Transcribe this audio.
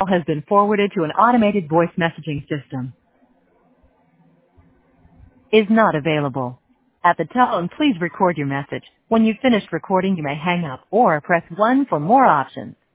has been forwarded to an automated voice messaging system. Is not available. At the tone, please record your message. When you've finished recording, you may hang up or press 1 for more options.